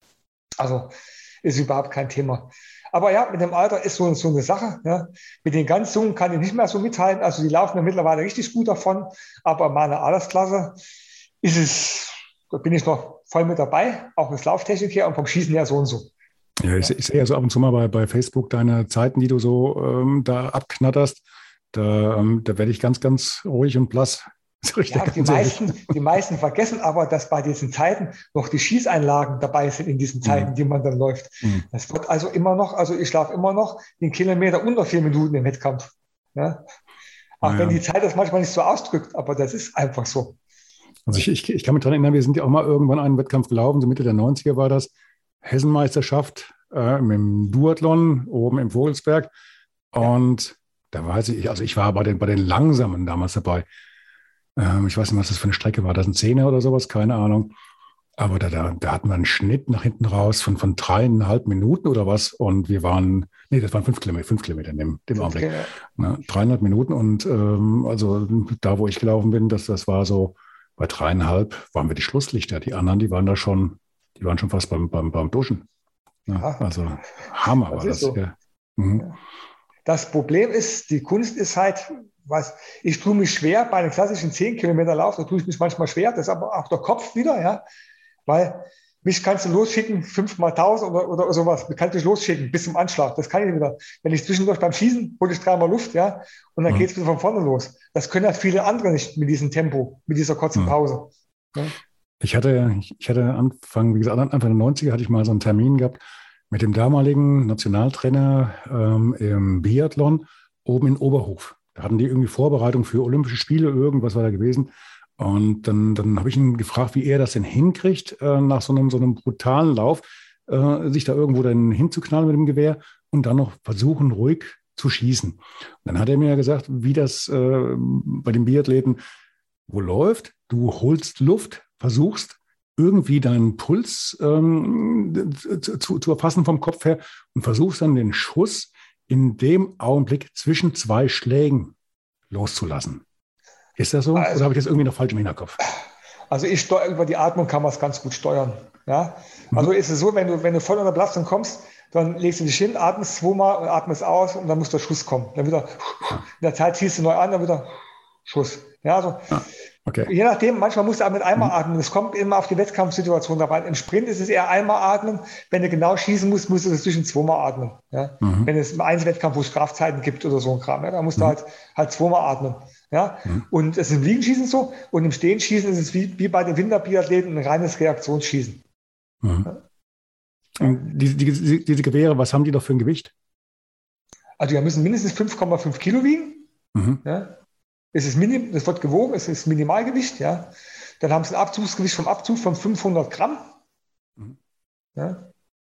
Also ist überhaupt kein Thema. Aber ja, mit dem Alter ist so, so eine Sache. Ja. Mit den ganz Jungen kann ich nicht mehr so mithalten. Also die laufen mir mittlerweile richtig gut davon. Aber in meiner Altersklasse ist es, da bin ich noch voll mit dabei, auch mit Lauftechnik her und vom Schießen her so und so. Ja, ich, ich sehe ja so ab und zu mal bei, bei Facebook deine Zeiten, die du so ähm, da abknatterst. Da, ähm, da werde ich ganz, ganz ruhig und blass. Ja, die, meisten, die meisten vergessen aber, dass bei diesen Zeiten noch die Schießeinlagen dabei sind in diesen Zeiten, mhm. die man dann läuft. Mhm. Das wird also immer noch, also ich laufe immer noch den Kilometer unter vier Minuten im Wettkampf. Ja? Auch naja. wenn die Zeit das manchmal nicht so ausdrückt, aber das ist einfach so. Also ich, ich, ich kann mich daran erinnern, wir sind ja auch mal irgendwann einen Wettkampf gelaufen, so Mitte der neunziger war das, Hessenmeisterschaft äh, im Duathlon oben im Vogelsberg. Und ja. da weiß ich, also ich war bei den, bei den Langsamen damals dabei. Ähm, ich weiß nicht, was das für eine Strecke war. Das ein Zehner oder sowas, keine Ahnung. Aber da, da, da hatten wir einen Schnitt nach hinten raus von, von dreieinhalb Minuten oder was. Und wir waren, nee, das waren fünf Kilometer, fünf Kilometer in dem, dem Augenblick. Okay. Ne, dreieinhalb Minuten. Und ähm, also da, wo ich gelaufen bin, das, das war so, bei dreieinhalb waren wir die Schlusslichter. Die anderen, die waren da schon, die waren schon fast beim, beim, beim Duschen. Ja, also Hammer war das. So. Ja. Mhm. Das Problem ist, die Kunst ist halt, was, ich tue mich schwer bei einem klassischen zehn Kilometer Lauf, da tue ich mich manchmal schwer, das ist aber auch der Kopf wieder, ja, weil mich kannst du losschicken, fünf mal tausend oder, oder sowas, mich kannst du losschicken bis zum Anschlag, das kann ich wieder. Wenn ich zwischendurch beim Schießen, hole ich dreimal Luft, ja, und dann mhm. geht es wieder von vorne los. Das können halt viele andere nicht mit diesem Tempo, mit dieser kurzen Pause. Mhm. Ja. Ich hatte, ich hatte Anfang, wie gesagt, Anfang der neunziger hatte ich mal so einen Termin gehabt mit dem damaligen Nationaltrainer ähm, im Biathlon oben in Oberhof. Da hatten die irgendwie Vorbereitung für Olympische Spiele, irgendwas war da gewesen. Und dann, dann habe ich ihn gefragt, wie er das denn hinkriegt, äh, nach so einem, so einem brutalen Lauf, äh, sich da irgendwo dann hinzuknallen mit dem Gewehr und dann noch versuchen, ruhig zu schießen. Und dann hat er mir gesagt, wie das äh, bei den Biathleten wohl läuft. Du holst Luft, versuchst irgendwie deinen Puls ähm, zu, zu erfassen vom Kopf her und versuchst dann den Schuss in dem Augenblick zwischen zwei Schlägen loszulassen. Ist das so? Also, oder habe ich das irgendwie noch falsch im Hinterkopf? Also ich steuere über die Atmung, kann man es ganz gut steuern. Ja? Also mhm. ist es so, wenn du, wenn du voll unter Belastung kommst, dann legst du dich hin, atmest zweimal und atmest aus und dann muss der Schuss kommen. Dann wieder, in der Zeit ziehst du neu an, dann wieder Schuss. Ja, also, ja. Okay. Je nachdem, manchmal musst du auch mit einmal mhm. atmen. Es kommt immer auf die Wettkampfsituation dabei. Im Sprint ist es eher einmal atmen. Wenn du genau schießen musst, musst du das zwischen zweimal atmen. Ja? Mhm. Wenn es im Einzelwettkampf, wo es Strafzeiten gibt oder so ein Kram, ja, dann musst mhm. du halt, halt zweimal atmen. Ja? Mhm. Und es ist im Liegenschießen so. Und im Stehenschießen ist es wie, wie bei den Winterbiathleten ein reines Reaktionsschießen. Mhm. Ja? Und diese, diese, diese Gewehre, was haben die doch für ein Gewicht? Also die müssen mindestens fünf Komma fünf Kilo wiegen. Mhm. Ja? Es ist minim, das wird gewogen, es ist Minimalgewicht, ja. Dann haben sie ein Abzugsgewicht vom Abzug von fünfhundert Gramm. Mhm. Ja.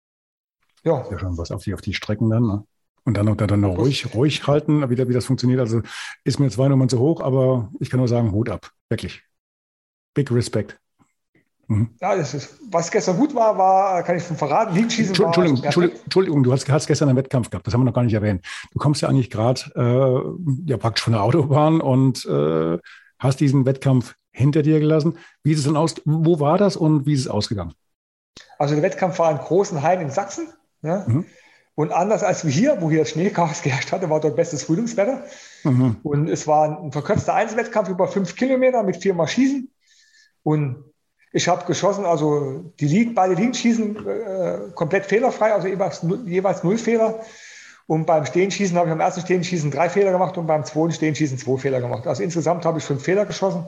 Ja. Ja, schon was auf die, auf die Strecken dann, ne? Und dann noch, dann noch ruhig, ruhig halten, wie, wie das funktioniert. Also ist mir zwei Nummern zu hoch, aber ich kann nur sagen, Hut ab. Wirklich. Big Respect. Mhm. Ja, das ist, was gestern gut war, war, kann ich schon verraten, Liegenschießen war. Entschuldigung, Entschuldigung, Entschuldigung, du hast, hast gestern einen Wettkampf gehabt, das haben wir noch gar nicht erwähnt. Du kommst ja eigentlich gerade äh, ja, praktisch von der Autobahn und äh, hast diesen Wettkampf hinter dir gelassen. Wie ist es denn aus? Wo war das und wie ist es ausgegangen? Also der Wettkampf war in Großenhain in Sachsen. Ja? Mhm. Und anders als wie hier, wo hier das Schneechaos geherrscht hatte, war dort bestes Frühlingswetter. Mhm. Und es war ein verkürzter Einzelwettkampf über fünf Kilometer mit viermal Schießen. Und ich habe geschossen, also die Ligen, beide Ligen schießen äh, komplett fehlerfrei, also jeweils, jeweils null Fehler. Und beim Stehenschießen habe ich am ersten Stehenschießen drei Fehler gemacht und beim zweiten Stehenschießen zwei Fehler gemacht. Also insgesamt habe ich fünf Fehler geschossen.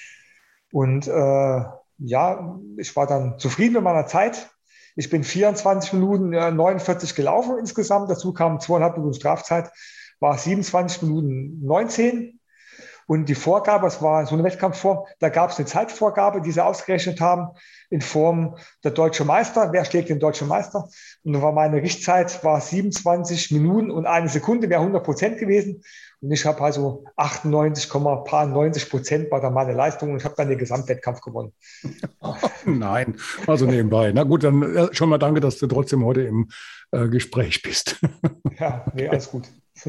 Und äh, ja, ich war dann zufrieden mit meiner Zeit. Ich bin vierundzwanzig Minuten äh, neunundvierzig gelaufen insgesamt. Dazu kamen zweieinhalb Minuten Strafzeit, war siebenundzwanzig Minuten neunzehn. Und die Vorgabe, es war so eine Wettkampfform, da gab es eine Zeitvorgabe, die sie ausgerechnet haben, in Form der Deutsche Meister. Wer schlägt den Deutschen Meister? Und da war meine Richtzeit war siebenundzwanzig Minuten und eine Sekunde, wäre hundert Prozent gewesen. Und ich habe also achtundneunzig Komma neunzig Prozent war da meine Leistung und ich habe dann den Gesamtwettkampf gewonnen. Nein, also nebenbei. Na gut, dann äh, schon mal danke, dass du trotzdem heute im äh, Gespräch bist. Ja, nee, alles gut.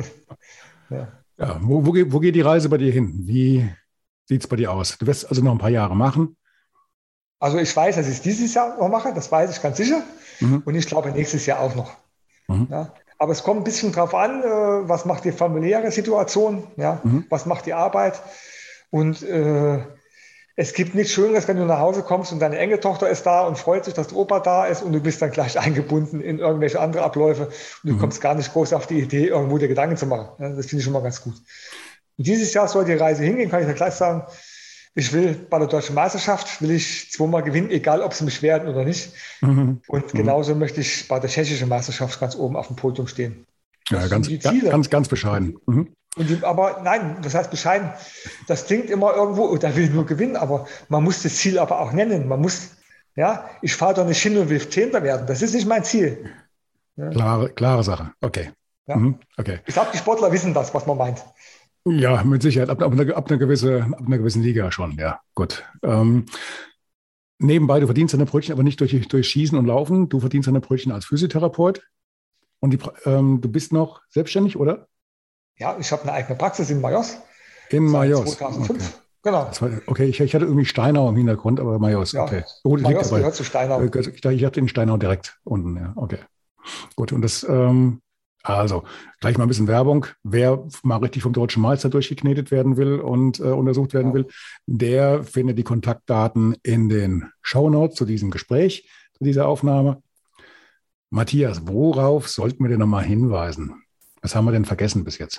Ja. Ja, wo, wo, geht, wo geht die Reise bei dir hin? Wie sieht es bei dir aus? Du wirst also noch ein paar Jahre machen. Also ich weiß, dass ich es dieses Jahr noch mache, das weiß ich ganz sicher. Mhm. Und ich glaube nächstes Jahr auch noch. Mhm. Ja. Aber es kommt ein bisschen drauf an, äh, was macht die familiäre Situation, ja? Mhm. Was macht die Arbeit. Und äh, es gibt nichts Schöneres, wenn du nach Hause kommst und deine Enkeltochter ist da und freut sich, dass der Opa da ist und du bist dann gleich eingebunden in irgendwelche andere Abläufe und du mhm. kommst gar nicht groß auf die Idee, irgendwo dir Gedanken zu machen. Ja, das finde ich schon mal ganz gut. Und dieses Jahr soll die Reise hingehen, kann ich ja gleich sagen. Ich will bei der Deutschen Meisterschaft, will ich zweimal gewinnen, egal ob sie mich werden oder nicht. Mhm. Und genauso mhm. möchte ich bei der Tschechischen Meisterschaft ganz oben auf dem Podium stehen. Das ja, ganz, ganz, ganz bescheiden. Mhm. Und die, aber nein, das heißt bescheiden, das klingt immer irgendwo, oh, da will ich nur gewinnen, aber man muss das Ziel aber auch nennen. Man muss, ja, ich fahre doch nicht hin und will Zehnter werden. Das ist nicht mein Ziel. Ja. Klare, klare Sache. Okay. Ja. Mhm. Okay. Ich glaube, die Sportler wissen das, was man meint. Ja, mit Sicherheit. Ab, ab, einer, ab, einer, gewisse, ab einer gewissen Liga schon, ja. Gut. Ähm, nebenbei, du verdienst deine Brötchen aber nicht durch, durch Schießen und Laufen. Du verdienst deine Brötchen als Physiotherapeut. Und die, ähm, du bist noch selbstständig, oder? Ja, ich habe eine eigene Praxis in Majos. In Majos. zweitausendfünf. Okay. Genau. War, okay, ich, ich hatte irgendwie Steinau im Hintergrund, aber Majos, ja, okay. Gut, Majos gehört zu Steinau. Ich dachte, ich hatte in Steinau direkt unten, ja, okay. Gut, und das, ähm, also, gleich mal ein bisschen Werbung. Wer mal richtig vom Deutschen Meister durchgeknetet werden will und äh, untersucht werden ja. will, der findet die Kontaktdaten in den Shownotes zu diesem Gespräch, zu dieser Aufnahme. Matthias, worauf sollten wir denn nochmal hinweisen? Was haben wir denn vergessen bis jetzt?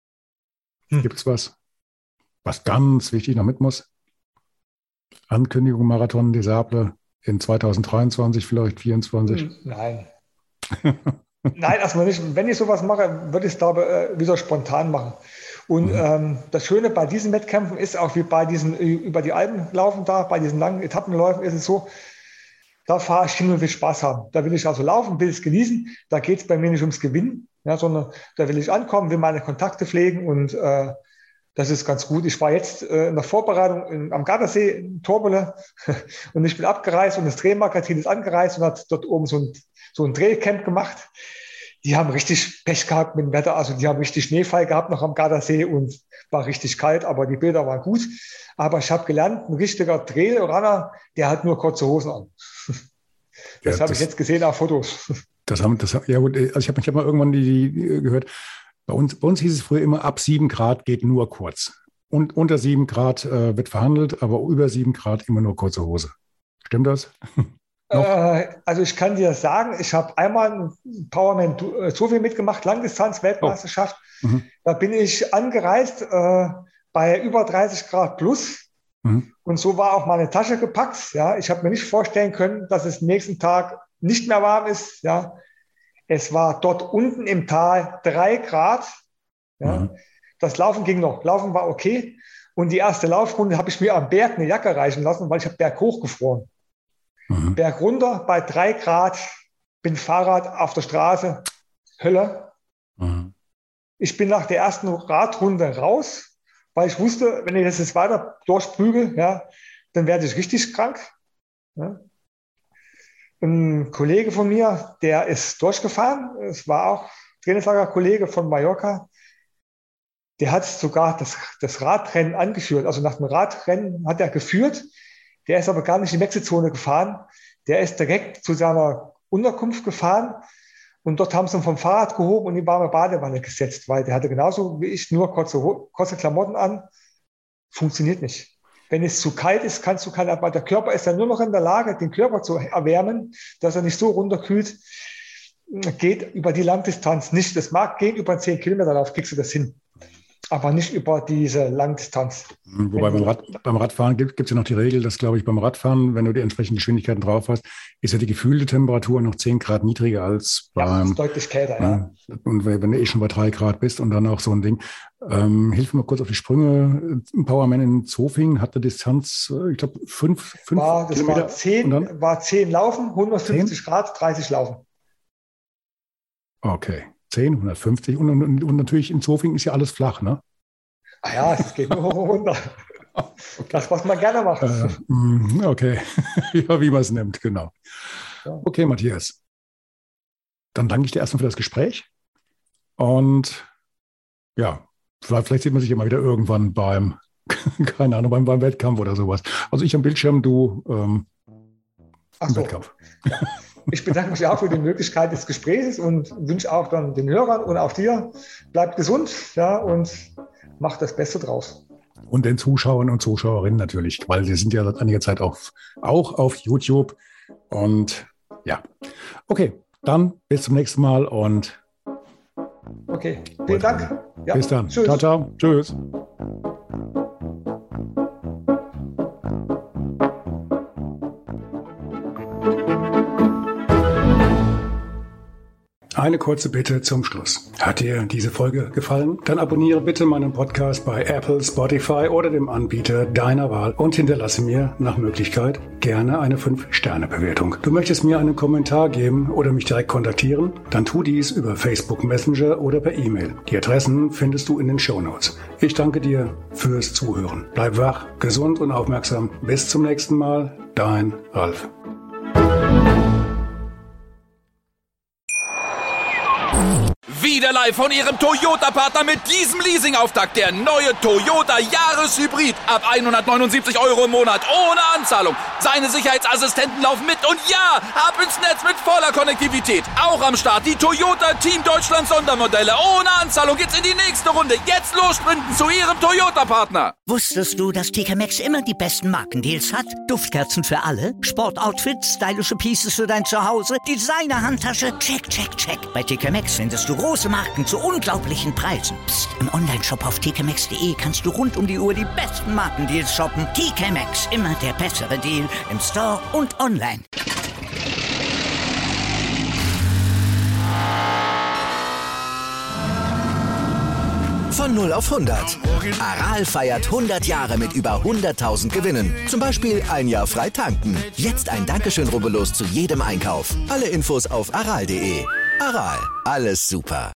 Hm. Gibt es was, was ganz wichtig noch mit muss? Ankündigung Marathon des Sables in zweitausenddreiundzwanzig, vielleicht vierundzwanzig? Nein. Nein, erstmal nicht. Wenn ich sowas mache, würde ich es, glaube ich, wieder spontan machen. Und mhm. ähm, das Schöne bei diesen Wettkämpfen ist auch wie bei diesen über die Alpen laufen da, bei diesen langen Etappenläufen ist es so, da fahre ich hin und will Spaß haben. Da will ich also laufen, will es genießen. Da geht es bei mir nicht ums Gewinnen, ja, sondern da will ich ankommen, will meine Kontakte pflegen und äh, das ist ganz gut. Ich war jetzt äh, in der Vorbereitung in, am Gardasee in Torbole und ich bin abgereist und das Drehmagazin ist angereist und hat dort oben so ein, so ein Drehcamp gemacht. Die haben richtig Pech gehabt mit dem Wetter, also die haben richtig Schneefall gehabt noch am Gardasee und war richtig kalt, aber die Bilder waren gut. Aber ich habe gelernt, ein richtiger Trailrunner, der hat nur kurze Hosen an. Das ja, habe ich jetzt gesehen auf Fotos. Das haben, das, ja gut, also ich habe ich hab mal irgendwann die, die gehört, bei uns, bei uns hieß es früher immer, ab sieben Grad geht nur kurz. Und unter sieben Grad äh, wird verhandelt, aber über sieben Grad immer nur kurze Hose. Stimmt das? äh, also ich kann dir sagen, ich habe einmal ein Powerman Sofie mitgemacht, Langdistanz-Weltmeisterschaft. Oh. Mhm. Da bin ich angereist äh, bei über dreißig Grad plus. Mhm. Und so war auch meine Tasche gepackt. Ja. Ich habe mir nicht vorstellen können, dass es nächsten Tag nicht mehr warm ist. Ja. Es war dort unten im Tal drei Grad. Ja. Mhm. Das Laufen ging noch. Laufen war okay. Und die erste Laufrunde habe ich mir am Berg eine Jacke reichen lassen, weil ich habe Berg hochgefroren. Mhm. Berg runter bei drei Grad, bin Fahrrad auf der Straße, Hölle. Mhm. Ich bin nach der ersten Radrunde raus, weil ich wusste, wenn ich das jetzt weiter durchprügel, ja, dann werde ich richtig krank. Ja. Ein Kollege von mir, der ist durchgefahren, es war auch Trainingslagerkollege von Mallorca, der hat sogar das, das Radrennen angeführt. Also nach dem Radrennen hat er geführt, der ist aber gar nicht in die Wechselzone gefahren, der ist direkt zu seiner Unterkunft gefahren und dort haben sie ihn vom Fahrrad gehoben und in die warme Badewanne gesetzt, weil der hatte genauso wie ich nur kurze, kurze Klamotten an. Funktioniert nicht. Wenn es zu kalt ist, kannst du keine, aber der Körper ist dann nur noch in der Lage, den Körper zu erwärmen, dass er nicht so runterkühlt. Geht über die Langdistanz nicht. Das mag gehen, über einen zehn Kilometer Lauf kriegst du das hin. Aber nicht über diese Langdistanz. Wobei beim, Rad, beim Radfahren gibt es ja noch die Regel, dass, glaube ich, beim Radfahren, wenn du die entsprechenden Geschwindigkeiten drauf hast, ist ja die gefühlte Temperatur noch zehn Grad niedriger als beim... Ja, das ist deutlich kälter, ja. ja. Und wenn du eh schon bei drei Grad bist und dann auch so ein Ding. Ähm, hilf mir mal kurz auf die Sprünge. Ein Powerman in Zofingen hatte Distanz, ich glaube, fünf, fünf war, das Kilometer. War zehn, war zehn Laufen, hundertfünfzig zehn? Grad, dreißig Laufen. Okay. zehn, hundertfünfzig und, und, und natürlich in Zofingen ist ja alles flach, ne? Ah ja, es geht nur runter. Okay. Das, was man gerne macht. Äh, okay, ja, wie man es nimmt, genau. Okay, Matthias. Dann danke ich dir erstmal für das Gespräch. Und ja, vielleicht sieht man sich immer wieder irgendwann beim, keine Ahnung, beim, beim Wettkampf oder sowas. Also ich am Bildschirm, du ähm, Ach im so. Wettkampf. Ich bedanke mich auch für die Möglichkeit des Gesprächs und wünsche auch dann den Hörern und auch dir, bleibt gesund, ja, und macht das Beste draus. Und den Zuschauern und Zuschauerinnen natürlich, weil wir sind ja seit einiger Zeit auf, auch auf YouTube. Und ja, okay, dann bis zum nächsten Mal und okay, vielen Dank. Ja, bis dann. Tschüss. Ciao, ciao. Tschüss. Eine kurze Bitte zum Schluss. Hat dir diese Folge gefallen? Dann abonniere bitte meinen Podcast bei Apple, Spotify oder dem Anbieter deiner Wahl und hinterlasse mir nach Möglichkeit gerne eine fünf Sterne Bewertung. Du möchtest mir einen Kommentar geben oder mich direkt kontaktieren? Dann tu dies über Facebook Messenger oder per E-Mail. Die Adressen findest du in den Shownotes. Ich danke dir fürs Zuhören. Bleib wach, gesund und aufmerksam. Bis zum nächsten Mal. Dein Ralf. Wieder live von Ihrem Toyota-Partner mit diesem Leasing-Auftakt. Der neue Toyota Jahreshybrid. Ab hundertneunundsiebzig Euro im Monat. Ohne Anzahlung. Seine Sicherheitsassistenten laufen mit. Und ja, ab ins Netz mit voller Konnektivität. Auch am Start die Toyota Team Deutschland Sondermodelle. Ohne Anzahlung geht's in die nächste Runde. Jetzt los sprinten zu Ihrem Toyota-Partner. Wusstest du, dass T K Maxx immer die besten Markendeals hat? Duftkerzen für alle, Sportoutfits, stylische Pieces für dein Zuhause, Designer-Handtasche, check, check, check. Bei T K Maxx findest du große Marken zu unglaublichen Preisen. Psst. Im Onlineshop auf t k maxx punkt d e kannst du rund um die Uhr die besten Markendeals shoppen. T K Maxx, immer der bessere Deal im Store und online. Von null auf hundert. Aral feiert hundert Jahre mit über hunderttausend Gewinnen. Zum Beispiel ein Jahr frei tanken. Jetzt ein Dankeschön, rubbellos zu jedem Einkauf. Alle Infos auf aral punkt de. Aral, alles super.